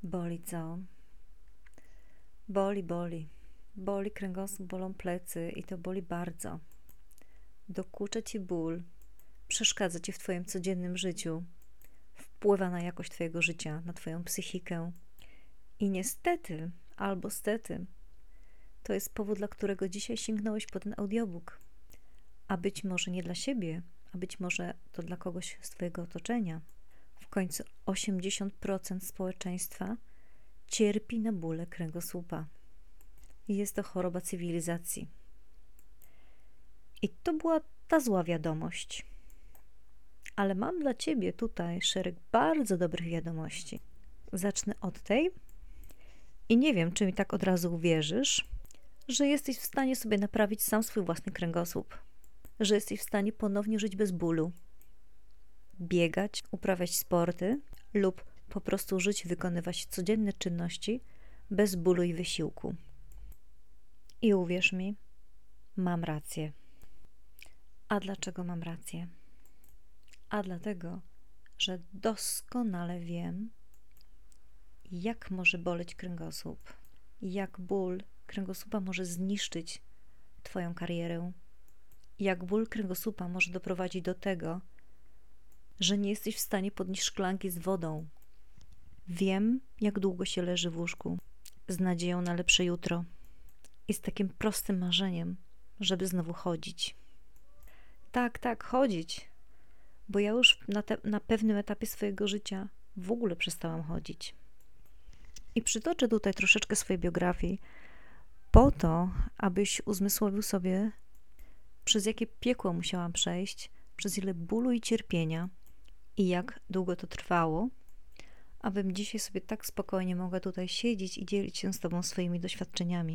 Boli co? Boli, boli. Boli kręgosłup, bolą plecy i to boli bardzo. Dokucza ci ból, przeszkadza ci w twoim codziennym życiu, wpływa na jakość twojego życia, na twoją psychikę. I niestety, albo stety, to jest powód, dla którego dzisiaj sięgnąłeś po ten audiobook. A być może nie dla siebie, a być może to dla kogoś z twojego otoczenia. W końcu 80% społeczeństwa cierpi na bóle kręgosłupa. Jest to choroba cywilizacji. I to była ta zła wiadomość. Ale mam dla ciebie tutaj szereg bardzo dobrych wiadomości. Zacznę od tej i nie wiem, czy mi tak od razu uwierzysz, że jesteś w stanie sobie naprawić sam swój własny kręgosłup. Że jesteś w stanie ponownie żyć bez bólu. Biegać, uprawiać sporty lub po prostu żyć, wykonywać codzienne czynności bez bólu i wysiłku. I uwierz mi, mam rację. A dlaczego mam rację? A dlatego, że doskonale wiem, jak może boleć kręgosłup. Jak ból kręgosłupa może zniszczyć twoją karierę. Jak ból kręgosłupa może doprowadzić do tego, że nie jesteś w stanie podnieść szklanki z wodą. Wiem, jak długo się leży w łóżku, z nadzieją na lepsze jutro i z takim prostym marzeniem, żeby znowu chodzić. Tak, chodzić, bo ja już na pewnym etapie swojego życia w ogóle przestałam chodzić. I przytoczę tutaj troszeczkę swojej biografii po to, abyś uzmysłowił sobie, przez jakie piekło musiałam przejść, przez ile bólu i cierpienia i jak długo to trwało, abym dzisiaj sobie tak spokojnie mogła tutaj siedzieć i dzielić się z tobą swoimi doświadczeniami.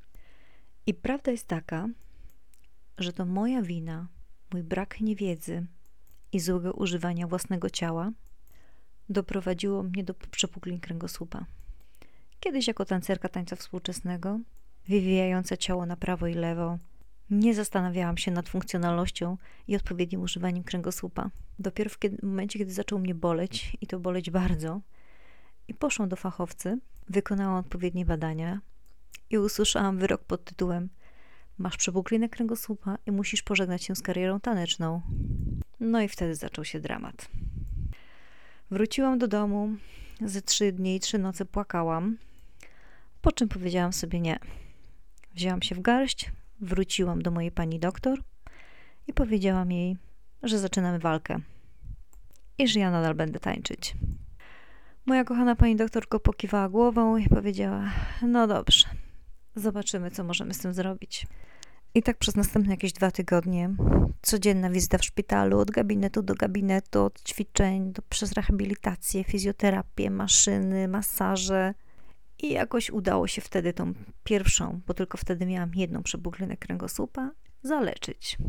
I prawda jest taka, że to moja wina, mój brak niewiedzy i złego używania własnego ciała doprowadziło mnie do przepuklin kręgosłupa. Kiedyś jako tancerka tańca współczesnego, wywijająca ciało na prawo i lewo, nie zastanawiałam się nad funkcjonalnością i odpowiednim używaniem kręgosłupa. Dopiero w momencie, kiedy zaczął mnie boleć, i to boleć bardzo, i poszłam do fachowcy, wykonałam odpowiednie badania i usłyszałam wyrok pod tytułem: masz przepuklinę kręgosłupa i musisz pożegnać się z karierą taneczną. No i wtedy zaczął się dramat. Wróciłam do domu, ze 3 dni i 3 noce płakałam, po czym powiedziałam sobie nie. Wzięłam się w garść, wróciłam do mojej pani doktor i powiedziałam jej, że zaczynamy walkę i że ja nadal będę tańczyć. Moja kochana pani doktorko pokiwała głową i powiedziała: no dobrze, zobaczymy, co możemy z tym zrobić. I tak przez następne jakieś 2 tygodnie, codzienna wizyta w szpitalu, od gabinetu do gabinetu, od ćwiczeń przez rehabilitację, fizjoterapię, maszyny, masaże. I jakoś udało się wtedy tą pierwszą, bo tylko wtedy miałam jedną przepuklinę kręgosłupa, zaleczyć.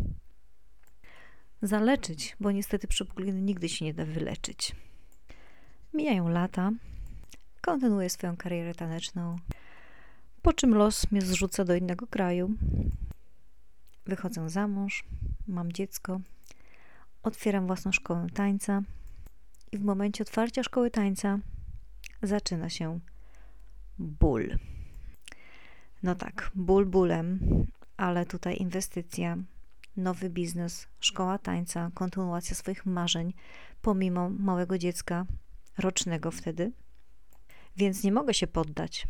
Zaleczyć, bo niestety przepukliny nigdy się nie da wyleczyć. Mijają lata, kontynuuję swoją karierę taneczną, po czym los mnie zrzuca do innego kraju. Wychodzę za mąż, mam dziecko, otwieram własną szkołę tańca i w momencie otwarcia szkoły tańca zaczyna się ból. No tak, ból bólem, ale tutaj inwestycja, nowy biznes, szkoła tańca, kontynuacja swoich marzeń, pomimo małego dziecka, rocznego wtedy, więc nie mogę się poddać.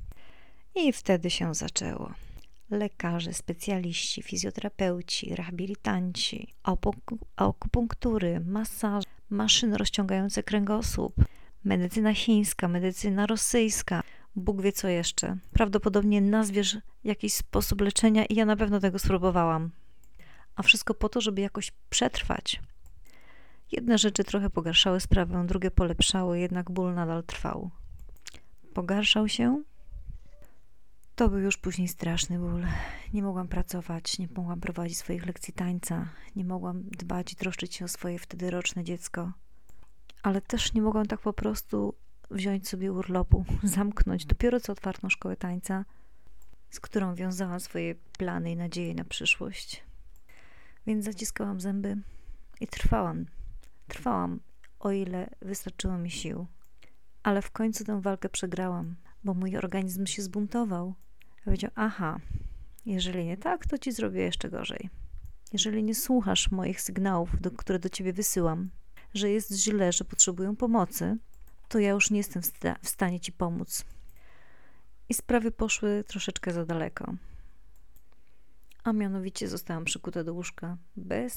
I wtedy się zaczęło. Lekarze, specjaliści, fizjoterapeuci, rehabilitanci, akupunktury, masaż, maszyny rozciągające kręgosłup, medycyna chińska, medycyna rosyjska, Bóg wie co jeszcze. Prawdopodobnie nazwiesz jakiś sposób leczenia i ja na pewno tego spróbowałam. A wszystko po to, żeby jakoś przetrwać. Jedne rzeczy trochę pogarszały sprawę, drugie polepszały, jednak ból nadal trwał. Pogarszał się. To był już później straszny ból. Nie mogłam pracować, nie mogłam prowadzić swoich lekcji tańca, nie mogłam dbać i troszczyć się o swoje wtedy roczne dziecko. Ale też nie mogłam tak po prostu wziąć sobie urlopu, zamknąć dopiero co otwartą szkołę tańca, z którą wiązałam swoje plany i nadzieje na przyszłość. Więc zaciskałam zęby i trwałam, o ile wystarczyło mi sił. Ale w końcu tę walkę przegrałam, bo mój organizm się zbuntował. Powiedział, aha, jeżeli nie tak, to ci zrobię jeszcze gorzej. Jeżeli nie słuchasz moich sygnałów, które do ciebie wysyłam, że jest źle, że potrzebują pomocy, to ja już nie jestem w stanie ci pomóc. I sprawy poszły troszeczkę za daleko. A mianowicie zostałam przykuta do łóżka bez